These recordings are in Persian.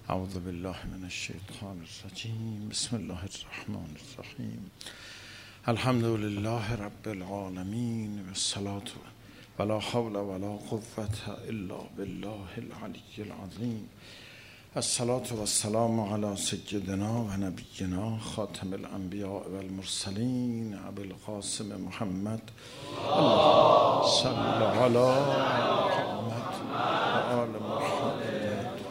اعوذ بالله من الشیطان الرجیم. بسم الله الرحمن الرحیم. الحمد لله رب العالمین والصلاة ولا حول ولا قوة الا بالله العلی العظیم. الصلاة والسلام علی سیدنا و نبینا خاتم الانبیاء والمرسلین ابی القاسم محمد اللهم صل علی محمد و آل محمد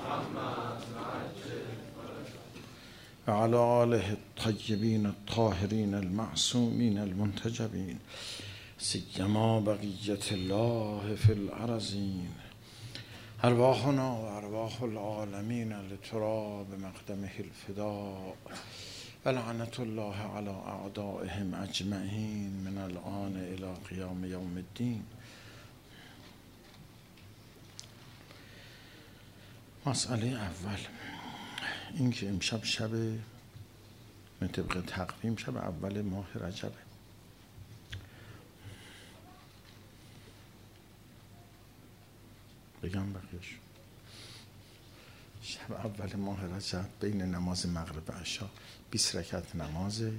و علی آله الطیبین الطاهرین المعصومین المنتجبین سیما بقیة الله فی الارضین. ارواحنا و ارواح العالمین لترا بمقدمه الفداء و لعنت الله علی اعدائهم اجمعین من الآن الی قیام یوم الدین. مسئله اول این که امشب شب طبق تقویم شب اول ماه رجبه. بگم بقیه‌شو. شب اول ماه رجب بین نماز مغرب و عشا 20 رکعت نمازه.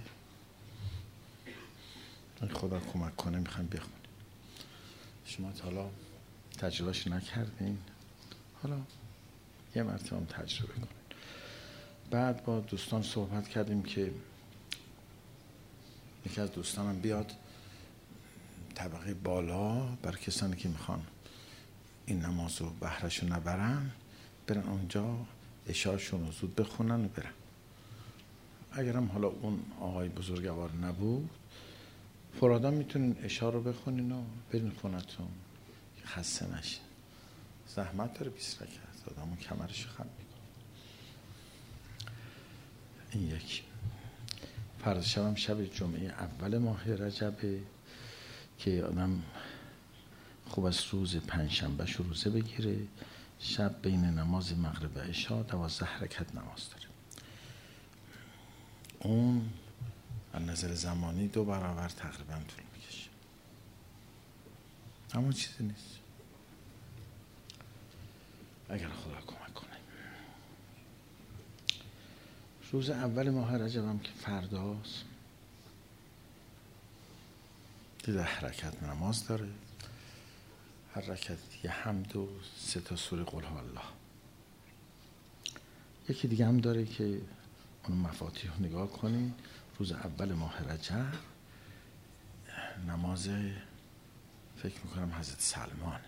خدا کمک کنه میخوایم بخونیم. شما تا حالا تجربهش نکردین، حالا یه مرتبه هم تجربه کنید. بعد با دوستان صحبت کردیم که یکی از دوستانم بیاد طبقه بالا برای کسانی که میخوان این نماز رو بهرهشو نبرن برن اونجا عشاشون رو زود بخونن و برن. اگرم حالا اون آقای بزرگوار نبود فرادا میتونین عشا رو بخونین و برین خونتون، خسته نشین. زحمت داره 20 رکعت، آدمون کمرش خم میکنه. این یکی. فردا شبم شب جمعه اول ماه رجبه که آدم خوب است روز پنجشنبهش روزه بگیره. شب بین نماز مغرب و عشا 12 رکعت نماز داره. اون از نظر زمانی 2 برابر تقریبا طول میکشه، اما چیزی نیست اگر خدا کمک کنه. روز اول ماه رجب هم که فرداست 10 رکعت نماز داره. هر رکعت یه حمد و 3 تا سوره قل هو الله. یکی دیگه هم داره که اون مفاتیح رو نگاه کنین. روز اول ماه رجب نماز فکر میکنم حضرت سلمانه.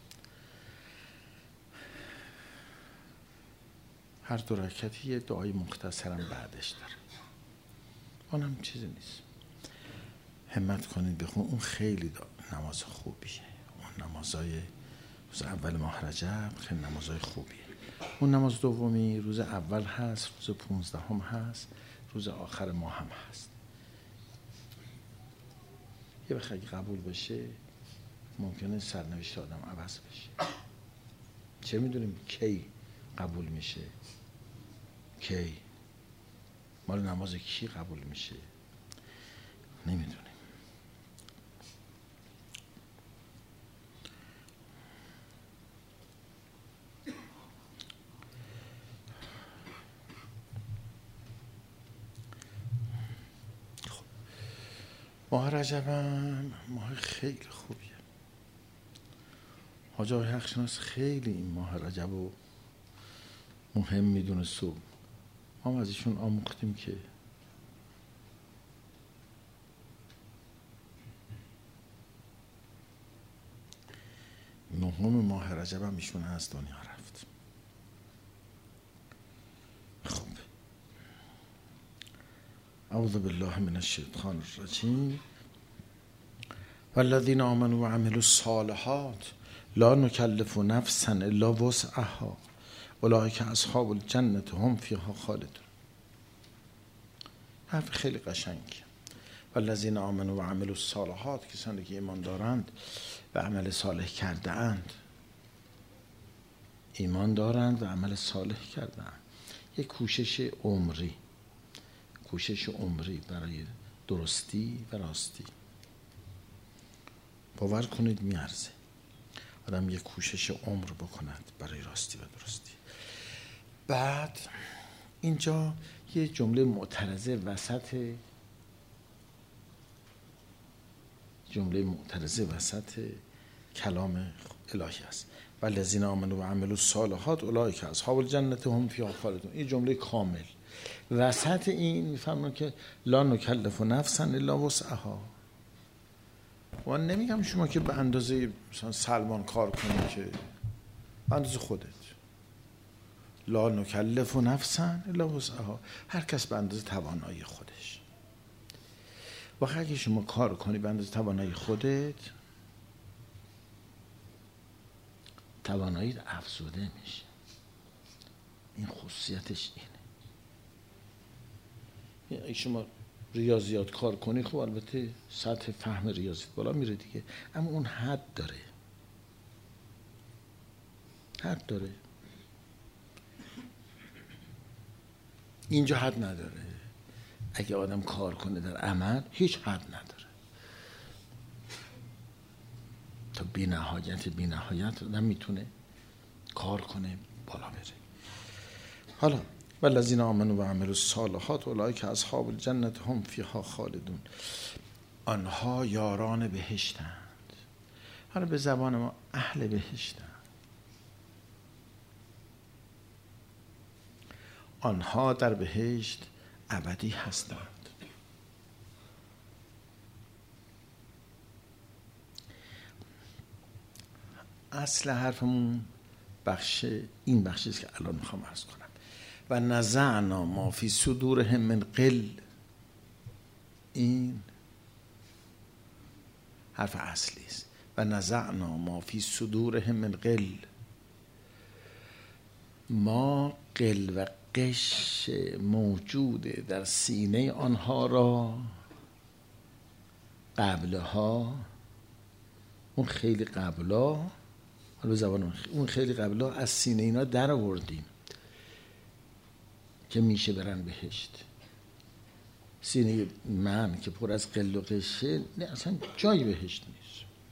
هر 2 رکعتی یه دعای مختصرم بعدش داره. اونم چیزی نیست، همت کنید بخون. اون خیلی نماز خوبیه. اون نمازای روز اول ماه رجب خیلی نمازای خوبیه. اون نماز دومی روز اول هست، روز 15 هم هست، روز آخر ماه هم هست. یه وقت اگه قبول بشه ممکنه سرنوشت آدم عوض بشه. چه میدونیم کی قبول میشه، کی مال نماز کی قبول میشه نمیدونیم. ماه رجبم ماه خیلی خوبیه. حاج آقای حقشناس خیلی این ماه رجب رو مهم میدونست و ما از ایشون آموختیم که نهم ماه رجب هم ایشون از دنیا رفت. خب اعوذ بالله من الشیطان الرجیم. والذین آمنوا و عملوا الصالحات لا نکلف نفسا الا وسعها اولئک اصحاب الجنة هم فیها خالدون. حرف خیلی قشنگ. والذین آمنوا و عملوا الصالحات، کسانی که ایمان دارند و عمل صالح کرده اند. ایمان دارند و عمل صالح کرده اند. یک کوشش عمری برای درستی و راستی. باور کنید میارزه آدم یک کوشش عمر بکند برای راستی و درستی. بعد اینجا یه جمله معترضه وسط کلام الهی است. والذین آمنوا و عملوا الصالحات اولئک اصحاب الجنة هم فیها خالدون. این جمله کامل وسط این میفهمن که لا نکلف نفسا الا وسعها. من نمیگم شما که به اندازه مثلا سلمان کار کنی، که به اندازه خودت. لا نکلف نفسا الا وسعها، هر کس به اندازه توانایی خودش. وقتی اگه شما کار کنی به اندازه توانایی خودت، تواناییت افزوده میشه. این خصوصیتش اینه. اگه شما ریاضیات کار کنی، خب البته سطح فهم ریاضیات بالا میره دیگه، اما اون حد داره. اینجا حد نداره. اگه آدم کار کنه در عمل، هیچ حد نداره. تا بی نهایت آدم میتونه کار کنه، بالا بره. حالا والذین آمنوا و عملوا الصالحات اولئک اصحاب الجنة هم فیها خالدون. آنها یاران بهشتند. حالا به زبان ما اهل بهشتند. آنها در بهشت ابدی هستند. اصل حرفمون این بخشی است که الان میخوام عرض کنم. و نزعنا ما فی صدورهم من غل. این حرف اصلی است. و نزعنا ما فی صدورهم من غل. ما غل و غش موجوده در سینه آنها را قبلها، اون خیلی قبلا، حالا زبان اون خیلی قبلا از سینه اینا در آوردیم که میشه برن بهشت. سینه من که پر از غل و غشه، نه اصلا جای بهشت نیست.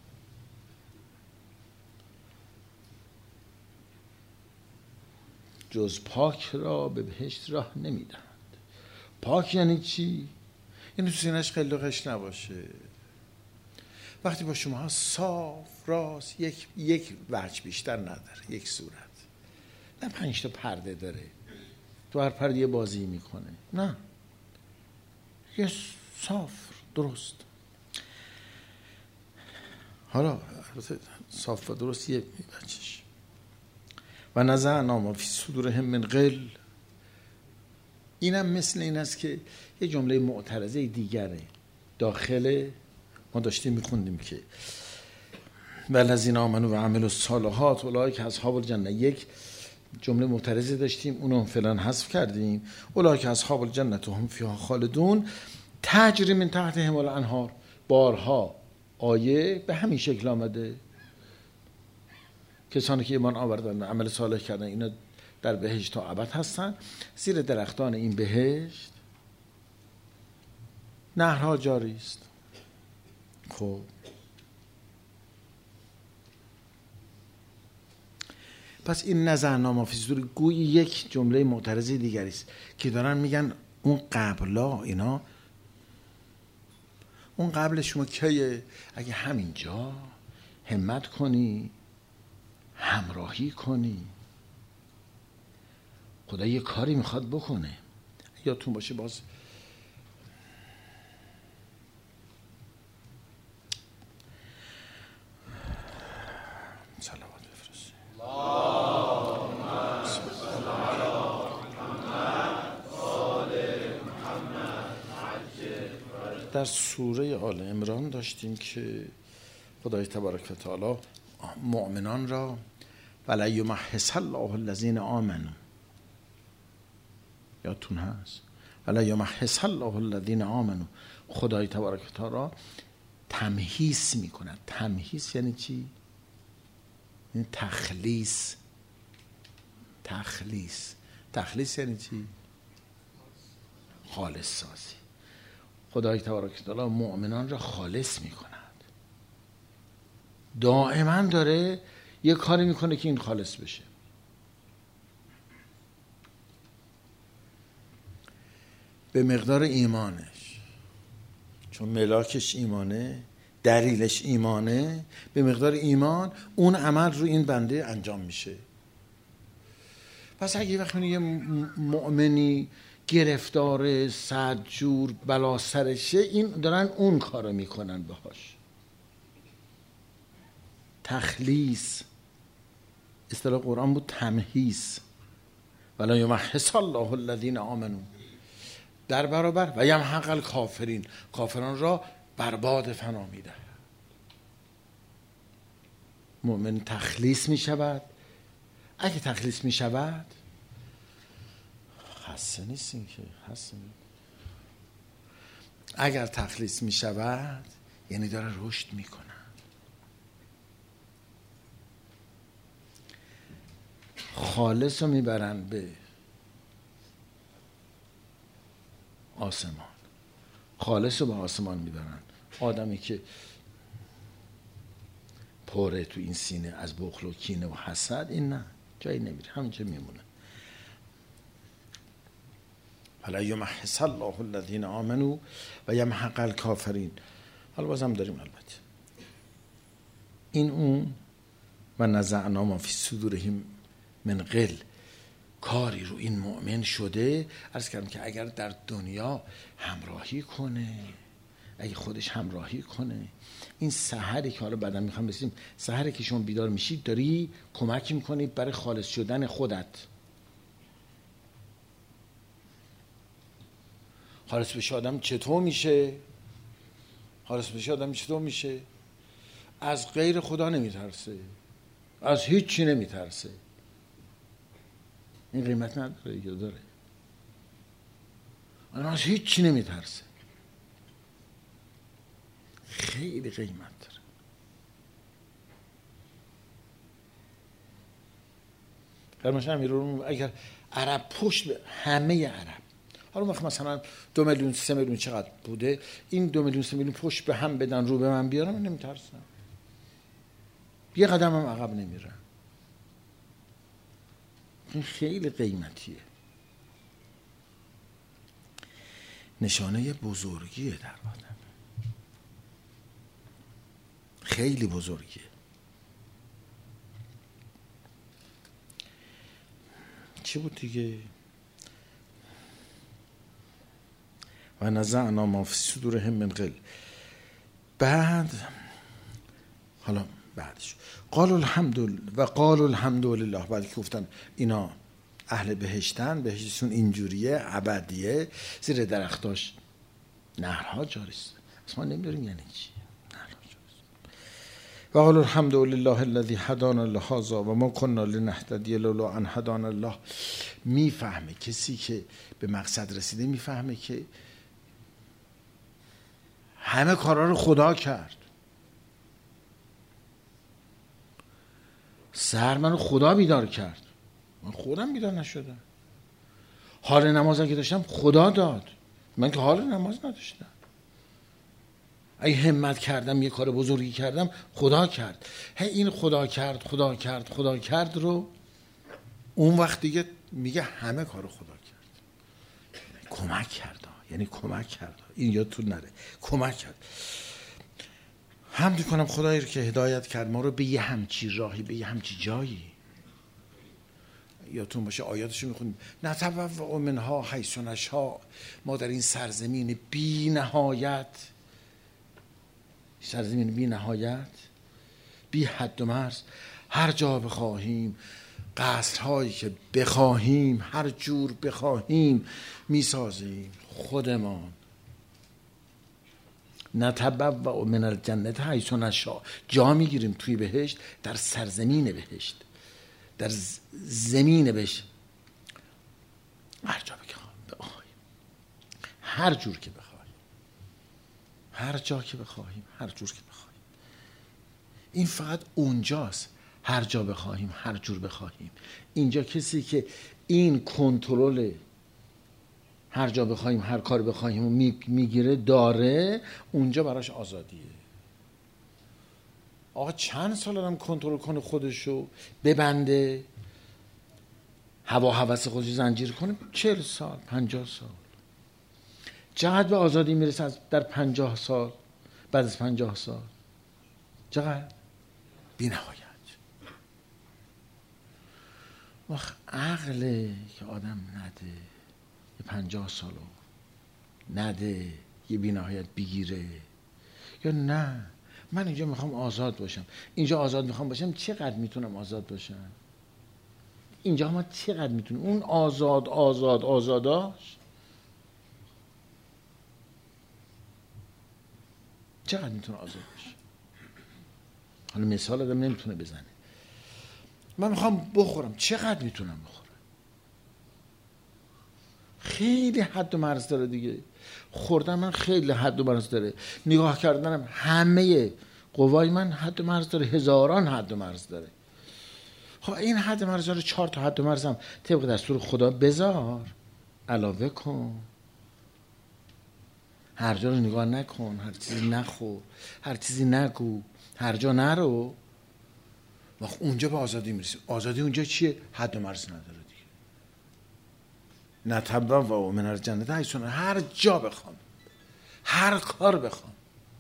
جز پاک را به بهشت راه نمیدهند. پاک یعنی چی؟ یعنی تو سینه‌اش غل و غش نباشه. وقتی با شما صاف راست، یک وجه بیشتر نداره، یک صورت، نه 5 تا پرده داره، تو هر پرده یه بازی میکنه، نه، یه صاف درست. حالا صاف و درست یه وجهش. و نزعنا ما فی صدورهم من غل. اینم مثل این است که یه جمله معترضه دیگره داخل ما داشتیم میخوندیم که والذین آمنوا و عملوا الصالحات اولئک اصحاب الجنة. یک جمله معترضه داشتیم، اونو فعلا حذف کردیم. اولئک اصحاب الجنة هم فیها خالدون تجری من تحتهم الانهار. بارها آیه به همین شکل آمده. کسانی که ایمان آوردن و عمل صالح کردن، اینا در بهشت تا ابد هستن. زیر درختان این بهشت نهرها جاری است. خب پس این نزعنا ما فی صدور گوی یک جمله معترضه دیگری است که دارن میگن اون قبلا، اینا اون قبل شما کیه؟ اگه همینجا همت کنی، همراهی کنی، خدا یه کاری میخواد بکنه. یادتون باشه باز صلوات بفرستید. در سوره آل عمران داشتیم که خدای تبارک و تعالی مؤمنان را ولا یمحص الله الذین آمنوا، یادتون هست؟ ولا یمحص الله الذین آمنوا. خدای تبارک و تعالی تمحیص میکند. تمحیص یعنی چی؟ یعنی تخلیص. تخلیص یعنی چی؟ خالص سازی. خدای تبارک و تعالی مؤمنان را خالص میکند. دائما داره یه کاری میکنه که این خالص بشه. به مقدار ایمانش، چون ملاکش ایمانه، دلیلش ایمانه، به مقدار ایمان اون عمل رو این بنده انجام میشه. پس اگه وقتی یه مؤمنی گرفتار صد جور بلا سرشه، این دارن اون کارو میکنن باهاش. تخلیص اصطلاح قرآن بود، تمحیص. ولا یمحص الله الذین آمنوا، در برابر و یمحق الکافرین، کافران را برباد فنا میده. مؤمن تخلیص میشود. اگه تخلیص میشود خسته نیستیم که، خسته نیستیم. اگر تخلیص میشود یعنی داره رشد میکنه. خالص رو میبرن به آسمان، خالص رو به آسمان میبرن. آدمی که پره تو این سینه از بخل و کینه و حسد، این نه، جایی نمیره، همینجا میمونه. ولا یمحص الله الذین آمنوا و یمحق الکافرین. حالا بازم داریم البته این اون و نزعنا ما فی صدورهم من غل، کاری رو این مؤمن شده. عرض کردم که اگر در دنیا همراهی کنه، اگه خودش همراهی کنه، این سحری که حالا بعدا میخوام بسیم، سحری که شما بیدار میشید داری کمک میکنی برای خالص شدن خودت. خالص بشه آدم چطور میشه؟ خالص بشه آدم چطور میشه؟ از غیر خدا نمیترسه، از هیچ چی نمیترسه. این قیمت نداره یا داره؟ آدم از هیچ چی نمیترسه، خیلی قیمت داره. فرماشن امیرالمومنین اگر عرب پشت به همه عرب، حالا وقت مثلا 2 میلیون 3 میلیون چقدر بوده، این 2 میلیون 3 میلیون پشت به هم بدن رو به من بیارم، من نمیترسم، یه قدم هم عقب نمیرم. این خیلی قیمتیه، نشانه بزرگیه در آدم، خیلی بزرگیه. چی بود دیگه؟ و نزعنا ما فی صدورهم من غل. بعد حالا بعدش قالوا الحمد لله، بعد که گفتن اینا اهل بهشتن، بهشتشون اینجوریه، ابدیه، زیر درختاش نهرها جاری است. ما نمیدونیم یعنی چی نهرها جاری است. و قالوا الحمد لله الذی هدانا لهذا و ما كنا لنهتدی لولا ان هدانا الله. میفهمه کسی که به مقصد رسیده، میفهمه که همه کارا رو خدا کرد. سر منو خدا بیدار کرد، من خودم بیدار نشدم. حال نماز که داشتم خدا داد، من که حال نماز نداشتم. اگه همت کردم یه کار بزرگی کردم، خدا کرد. این خدا کرد رو اون وقت دیگه میگه همه کار خدا کرد. کمک کرد، یعنی کمک کرد، این یادتون نره، کمک کرد. حمد کنم خدایی رو که هدایت کرد ما رو به یه همچی راهی، به یه همچی جایی. یادتون باشه آیاتشو میخونیم، نتبوأ منها حیث نشاء، ما در این سرزمین بی نهایت، سرزمین بی نهایت، بی حد و مرز، هر جا بخواهیم، قصرهایی که بخواهیم، هر جور بخواهیم میسازیم خودمان. نتبوأ من الجنة حیث نشاء، جا میگیریم توی بهشت، در سرزمین بهشت، در زمین بهشت، هر جا بخواهیم، هر جور که بخواهیم، هر جا که بخواهیم، هر جور که بخواهیم. این فقط اونجاست، هر جا بخواهیم، هر جور بخواهیم. اینجا کسی که این کنترل هر جا بخواهیم، هر کار بخواهیم و میگیره داره، اونجا براش آزادیه. آقا چند سال آدم کنترل کنه خودشو، ببنده، هوا هوس خودش زنجیر کنه، 40 سال 50 سال. چقدر به آزادی میرسه در 50 سال، بعد از 50 سال چقدر؟ بی نهایت. وقت عقله که آدم نده یه 50 سالو نده یه بی نهایت بگیره، یا نه من اینجا میخوام آزاد باشم، اینجا آزاد میخوام باشم، چقدر میتونم آزاد باشم؟ اینجا ما چقدر میتونیم اون آزاداش چقدر میتونه آزاد بشه؟ حالا مثال آدم نمیتونه بزنه. من میخوام بخورم، چقدر میتونم بخورم؟ خیلی حد و مرز داره دیگه. خوردن من خیلی حد و مرز داره، نگاه کردنم همه قوای من حد و مرز داره، هزاران حد و مرز داره. خب این حد و مرز رو 4 تا حد و مرزم طبق دستور خدا بذار، علاوه کن. هر جا رو نگاه نکن، هر چیزی نخور، هر چیزی نگو، هر جا نرو. وقت اونجا به آزادی میرسیم. آزادی اونجا چیه؟ حد و مرز نداره دیگه. نتبوا و من الجنة حیث شئنا، هر جا بخوام، هر کار بخوام،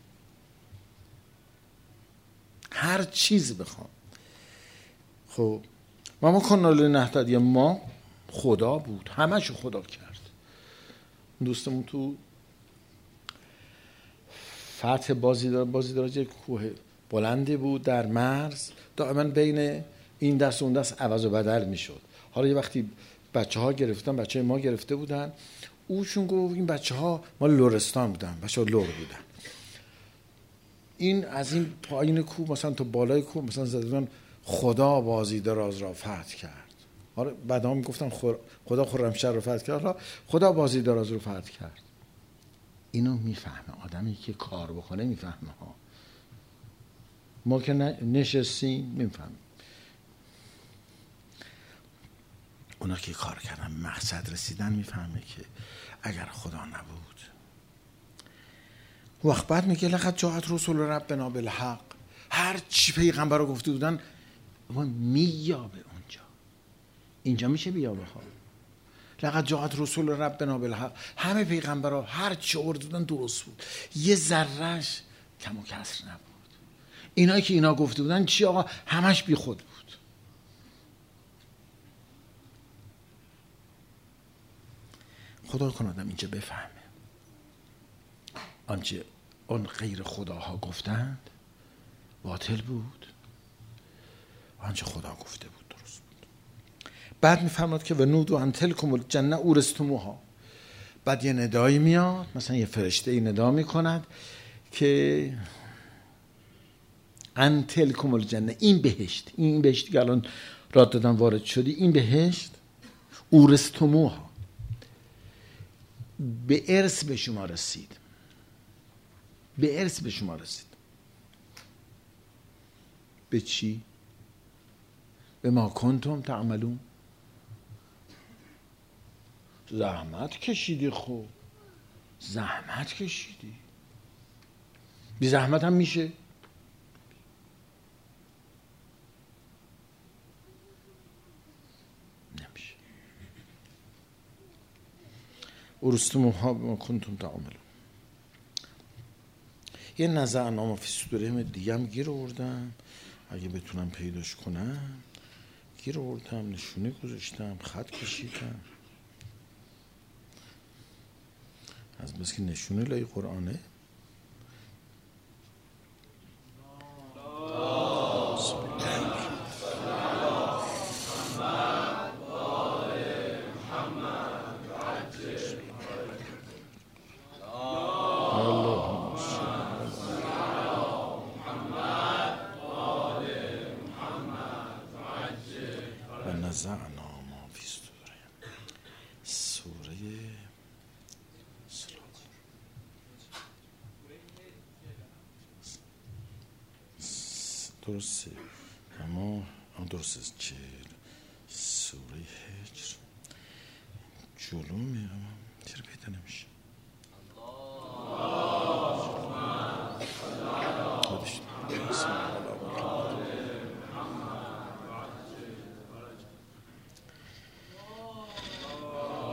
هر چیز بخوام. خب ما کنا لنهتدی، ما خدا بود، همه‌شو خدا کرد. دوستمون تو فتح بازیدار کوه بلندی بود در مرز، دائما بین این دست و اون دست عوض و بدل میشد. حالا یه وقتی بچه‌ها ما گرفته بودن، اوشون گفت این بچه‌ها مال لرستان بودن، بچه‌ها لر بودن، این از این پایین کوه مثلا تا بالای کوه مثلا زدن خدا بازیدراز را فتح کرد. حالا بعدا میگفتن خدا خرمشهر رو فتح کرد، حالا خدا بازیدراز رو فتح کرد. اینو میفهمه آدمی که کار بکنه، میفهمه ها. ما که نشستیم میفهمیم. اونا که کار کردن مقصد رسیدن میفهمه که اگر خدا نبود. وقت بعد میگه لقد جاءت رسول ربنا بالحق، هر چی پیغمبر رو گفته بودن ما میابه اونجا. اینجا میشه بیابه ها. لقد جاءت رسول ربنا بالحق، همه پیغمبرها هر چی آورده بودن درست بود، یه ذرهش کم و کسر نبود. اینایی که اینا گفته بودن چی آقا؟ همش بی خود بود. خدا کن آدم اینجا بفهمه آنچه آن غیر خداها گفتند باطل بود، آنچه خدا گفته بود درست بود. بعد میفهمد که و نودو ان تلکم الجنه اورثتموها. بعد یه ندایی میاد، مثلا یه فرشته ای ندا میکند که ان تلکم الجنه، این بهشت که الان راد دادن وارد شدی، این بهشت اورثتموها، به ارث به شما رسید. به ارث به شما رسید. به چی؟ به ما کنتم تعملون. زحمت کشیدی، خوب زحمت کشیدی. بی زحمت هم میشه. نمیشه. ارستموها به ما کنتم تعملون. یه نزعنامه فی صدورهم دیگه هم گیر آوردم، اگه بتونم پیداش کنم. گیر آوردم، نشونه گذاشتم، خط کشیدم. از بس که نشونه لای قرآنه. نزعنا ما فی صدورهم. سوره درسته، اما درسته سوره هجر جلو میرم چرا پیدا نمیشه.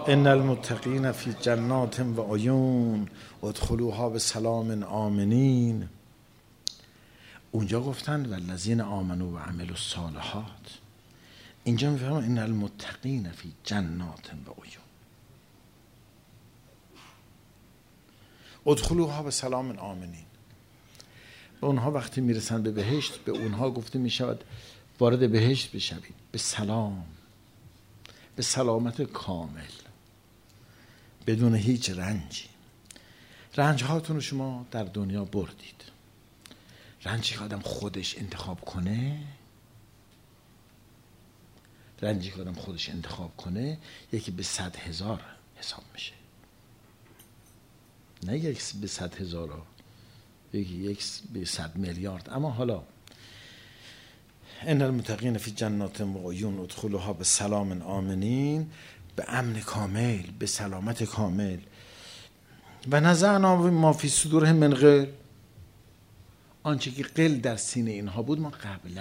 ان المتقین فی جنات و عیون ادخلوها بسلام آمنین. اونجا گفتند والذین آمنوا و عملوا الصالحات. اینجا میفهمن ان المتقین فی جنات و عیون ادخلوها بسلام آمنین. به اونها وقتی میرسن به بهشت، به اونها گفته میشود وارد بهشت بشوید به سلام، به سلامت کامل، بدون هیچ رنجی. رنج هاتون رو شما در دنیا بردید. رنجی که آدم خودش انتخاب کنه، رنجی که آدم خودش انتخاب کنه یکی به 100,000 حساب میشه، نه یک به 100,000، یک به 100 میلیارد. اما حالا ان المتقین فی جنات و عیون ادخلوها به سلام آمنین، به امن کامل، به سلامت کامل. و نزعنا ما فی صدورهم من غل، آنچه که غل در سینه اینها بود ما قبلا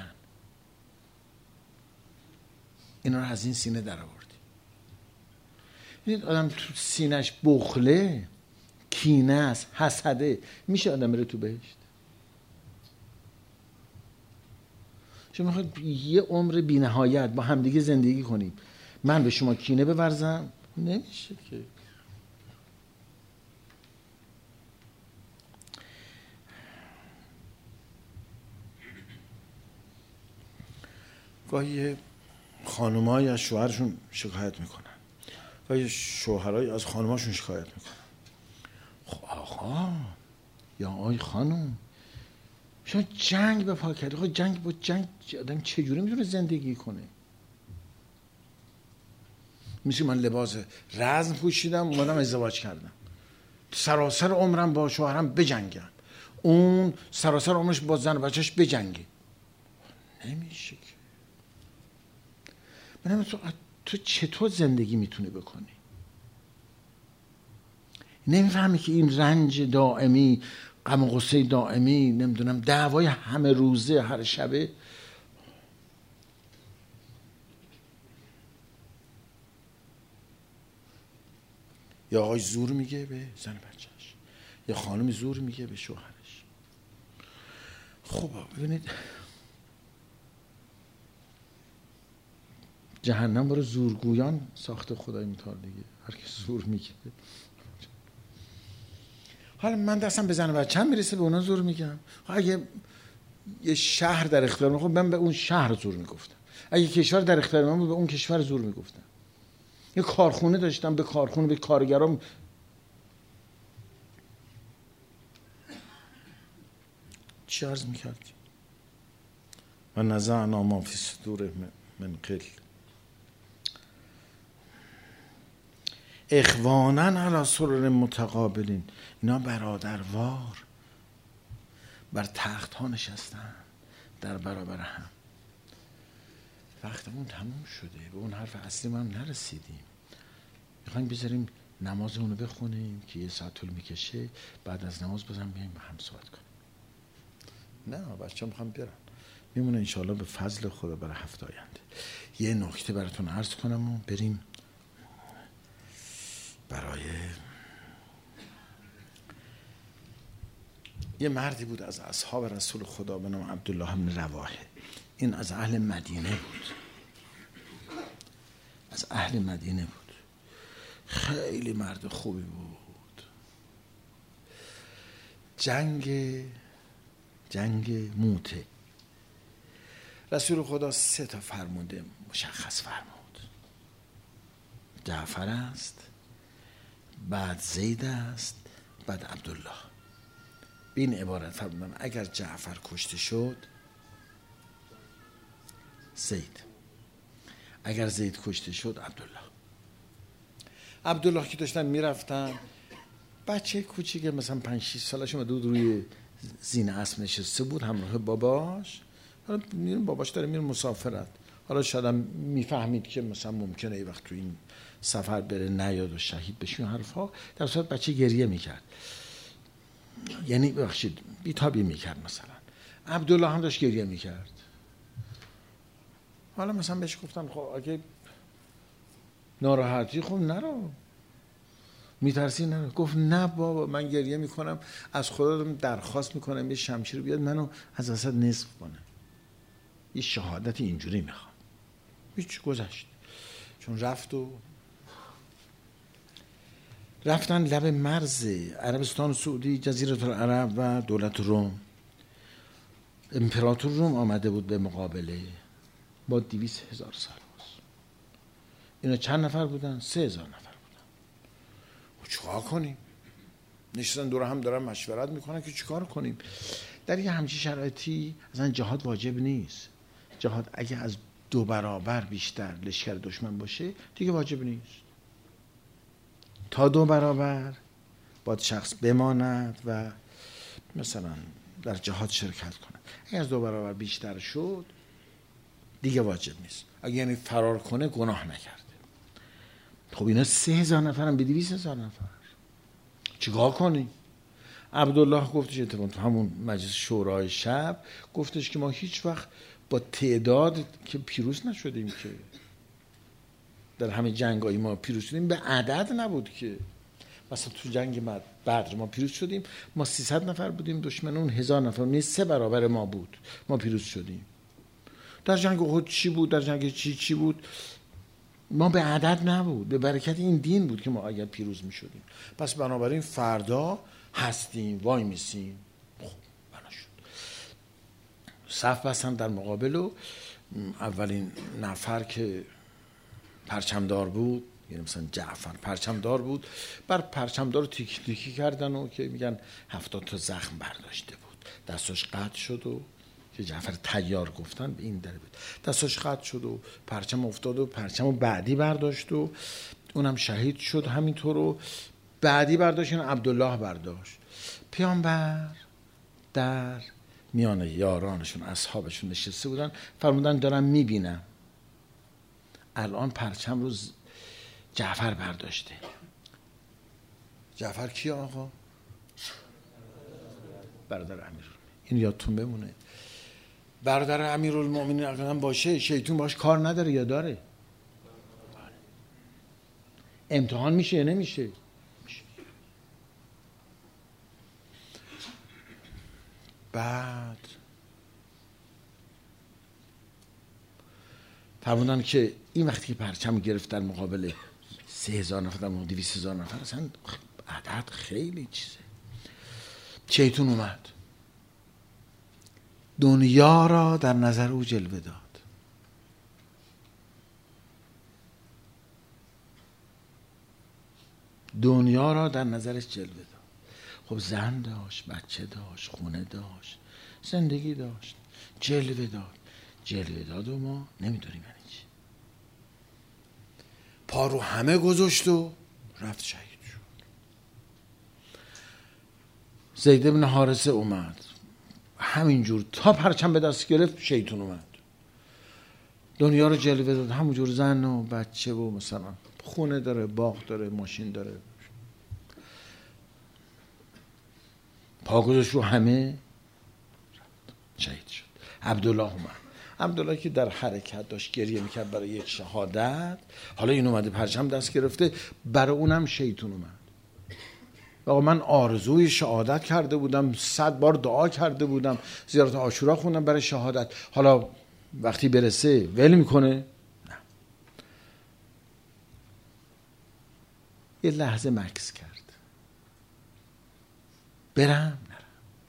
اینا رو از این سینه در آوردیم. ببینید آدم تو سینه‌اش بخله، کینه است، حسده، میشه آدم بره تو بهشت؟ شما میخواید یه عمر بی نهایت با همدیگه زندگی کنیم، من به شما کینه بورزم؟ نمیشه که. گاهی خانم‌های از شوهرشون شکایت میکنن، گاهی شوهرای از خانم‌هاشون شکایت میکنن. خب آقا یا آقای خانم، شما جنگ به پا کردی. خب جنگ با جنگ آدم چجوری میتونه زندگی کنه؟ میشه من لباس رزم پوشیدم اومدم ازدواج کردم، سراسر عمرم با شوهرم بجنگم، اون سراسر عمرش با زن و بچهش بجنگه. نمیشه که. من تو چطور زندگی میتونی بکنی؟ نمیفهمی که این رنج دائمی، غم و غصه دائمی، نمیدونم دعوای همه روزه هر شبه، یا آقای زور میگه به زن بچهش، یا خانم زور میگه به شوهرش. خب ببینید جهنم برای زورگویان ساخته خدای متعال دیگه، هر کی زور میگه. حالا من دستم به زن بچه‌م میرسه به اونا زور میگم. اگه یه شهر در اختیار من، خب من به اون شهر زور میگفتم. اگه کشور در اختیار من بود، به اون کشور زور میگفتم. یه کارخونه داشتم، به کارخونه، به کارگرام. چی عرض میکردی؟ و نزعنا ما فی صدور من غل اخوانا علی سرر متقابلین. اینا برادروار بر تخت ها نشستن در برابر هم. وقتمون تموم شده، به اون حرف اصلی ما نرسیدیم. میخوایم بذاریم نماز اونو بخونیم که یه ساعت طول میکشه، بعد از نماز بازم بیاییم با هم صحبت کنیم. نه بچه میخوام برن، میمونه انشاءالله به فضل خدا برای هفته آینده. یه نکته براتون عرض کنم و بریم. برای یه مردی بود از اصحاب رسول خدا به نام عبدالله بن رواحه. این از اهل مدینه بود، از اهل مدینه بود. خیلی مرد خوبی بود. جنگ موته، رسول خدا 3 فرمانده مشخص فرمود. جعفر است، بعد زید است، بعد عبدالله. به این عبارت فرمودن اگر جعفر کشته شد زید، اگر زید کشته شد عبدالله که داشتن میرفتن، بچه کوچیک مثلا 5-6 سالش اومده بود روی زین اسب نشسته بود همراه باباش. حالا باباش داره میره مسافرت، حالا شاید هم میفهمید که مثلا ممکنه یه وقت تو این سفر بره نیاد و شهید بشه و حرفا. در صورت بچه گریه میکرد، یعنی ببخشید بیتابی میکرد. مثلا عبدالله هم داشت گریه میکرد. حالا مثلا بهش گفتن خب اگه ناراحتی خب نرو، میترسی نرو. گفت نه بابا من گریه میکنم، از خدا درخواست میکنم یه شمشیر بیاد منو از وسط نصف کنه، یه شهادت اینجوری میخوام. هیچ گذشت. چون رفتن لب مرز عربستان سعودی، جزیره العرب و دولت روم. امپراتور روم آمده بود به مقابله با 200,000 سرباز. اینا چند نفر بودن؟ 3,000 نفر بودن. چیکار کنیم؟ نشستن دور هم دارن مشورت میکنن که چیکار کنیم. در یه همچین شرایطی اصلا جهاد واجب نیست. جهاد اگه از 2 برابر بیشتر لشکر دشمن باشه دیگه واجب نیست. تا 2 برابر باید شخص بماند و مثلا در جهاد شرکت کنه. اگه از 2 برابر بیشتر شد دیگه واجب نیست. اگه یعنی فرار کنه گناه نکرده. خب اینا 3,000 نفرن به 200,000 نفر، چیکار کنیم؟ عبدالله گفتش اتفاقا تو همون مجلس شورای شب گفتش که ما هیچ وقت با تعداد که پیروز نشدیم، که در همه جنگ‌های ما پیروز شدیم به عدد نبود که. مثلا تو جنگ بدر ما پیروز شدیم، ما 300 نفر بودیم، دشمن اون 1000 نفر، یعنی 3 برابر ما بود، ما پیروز شدیم. در جنگ احد چی بود؟ در جنگ چی بود؟ ما به عدد نبود، به برکت این دین بود که ما اگر پیروز می شدیم. پس بنابراین فردا هستیم، وای میسیم. خب بنا شد. صف بستن در مقابل و اولین نفر که پرچمدار بود، یعنی مثلا جعفر پرچمدار بود، بر پرچمدار رو تیکی تیکی کردن و که میگن 70 تا زخم برداشته بود. دستاش قطع شد و که جعفر طیار گفتن به این دره بود. دستاش قطع شد و پرچم افتاد و پرچم بعدی برداشت و اونم شهید شد. همینطور رو بعدی برداشت، این عبدالله برداشت. پیامبر در میان یارانشون اصحابشون نشسته بودن، فرمودن دارم میبینم الان پرچم رو جعفر برداشته. جعفر کی آقا؟ برادر امیرالمومنین. این یادتون بمونه. برادر امیرالمومنین اقلا باشه شیطون باش کار نداره یا داره؟ امتحان میشه یا نمیشه؟ میشه. بعد فرمودن که این وقتی که پرچم گرفت در مقابل 3,000 نفر، در مقابل 200,000 نفر، اصلا عدد خیلی چیزه. شیطون اومد، دنیا را در نظر او جلوه داد. دنیا را در نظرش جلوه داد. خب زن داشت، بچه داشت، خونه داشت، زندگی داشت، جلوه داد. جلوه داد و ما نمیدونیم یعنی چی. پا رو همه گذاشت و رفت شهید شد. زید بن حارثه اومد، همینجور تا پرچم به دست گرفت شیطون اومد، دنیا رو جلوه داد. همونجور زن و بچه و مثلا خونه داره، باغ داره، ماشین داره، پا گذاشت رو همه شهید شد. عبدالله اومد. عبدالله که در حرکت داشت گریه میکرد برای یک شهادت، حالا این اومده پرچم دست گرفته، برای اونم شیطون اومد. آقا من آرزوی شهادت کرده بودم، 100 بار دعا کرده بودم، زیارت عاشورا خوندم برای شهادت، حالا وقتی برسه ول میکنه؟ نه. یه لحظه مکث کرد، برم نرم.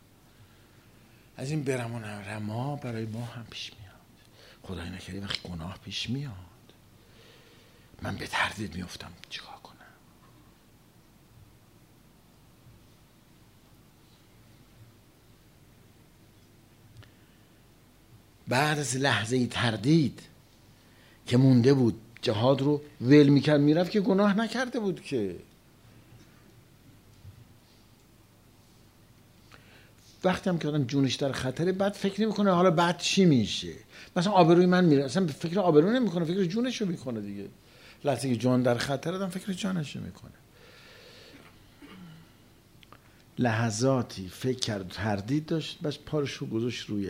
از این برم و نرم ما برای ما هم پیش میاد. خدای نکرده وقتی گناه پیش میاد من به تردید میفتم چیکار کنم. بعد از لحظه تردید که مونده بود جهاد رو ول میکرد میرفت که گناه نکرده بود که. وقتی هم که آدم جونش در خطره بعد فکر نمیکنه حالا بعد چی میشه. مثلا آبروی من میره، اصلا فکر آبرو نمیکنه، فکر جونش رو میکنه دیگه. لحظه که جان در خطره آدم فکر جانش رو میکنه. لحظاتی فکر کرد، تردید داشت، بس پارش رو گذاشت روی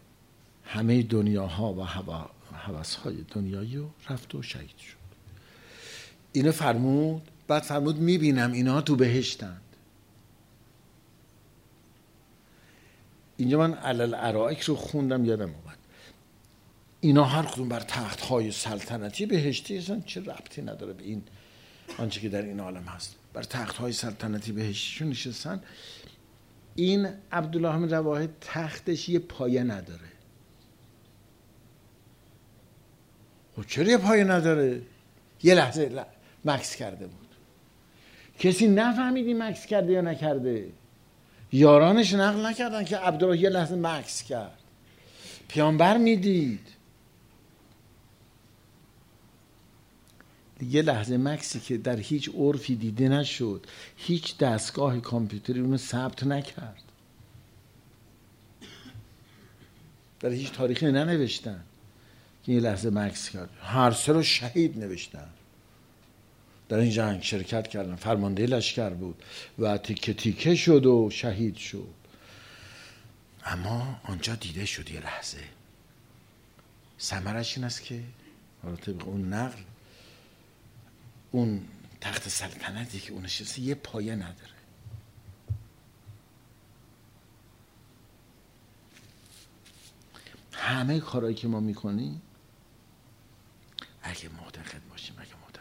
همه دنیاها و هوس‌های دنیایی و رفت و شهید شد. اینو فرمود. بعد فرمود میبینم اینا تو بهشتند. اینجا من علل ارائک رو خوندم یادم اومد. اینا هر کدوم بر تخت‌های سلطنتی بهشتی هستن، چه ربطی نداره به این آنچه که در این عالم هست. بر تخت‌های سلطنتی بهشتیشون نشستن. این عبدالله بن رواحه تختش یه پایه نداره. خب چرا یه پایه نداره؟ یه لحظه مکث کرده بود. کسی نفهمید این مکث کرده یا نکرده. یارانش نقل نکردن که عبدالله یه لحظه مکث کرد. پیامبر میدید. یه لحظه مکسی که در هیچ عرفی دیده نشد، هیچ دستگاه کامپیوتری اونو ثبت نکرد، در هیچ تاریخی ننوشتن که یه لحظه مکس کرد. هر سه رو شهید نوشتن. در این جنگ شرکت کردن، فرمانده لشکر بود و تیکه تیکه شد و شهید شد. اما آنجا دیده شد یه لحظه. ثمرش این است که حالا طبق اون نقل، اون تخت سلطنتی که اون نشسته یه پایه نداره. همه کارهایی که ما میکنیم اگه معتقد باشیم،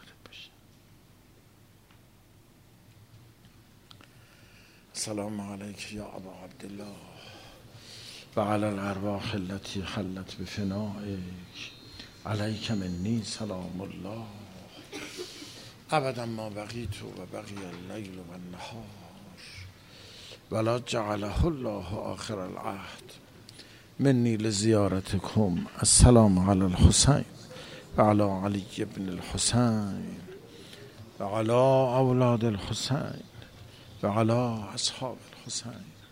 سلام علیک یا ابا عبدالله و علی الارواح التي حلت بفنائک علیک منی سلام الله ابدا ما بقیت و بقی اللیل و النهار ولا جعله الله آخر العهد منی لزیارتکم. السلام علی الحسین و علی علی ابن الحسین و علی اولاد الحسین و علی اصحاب الحسین.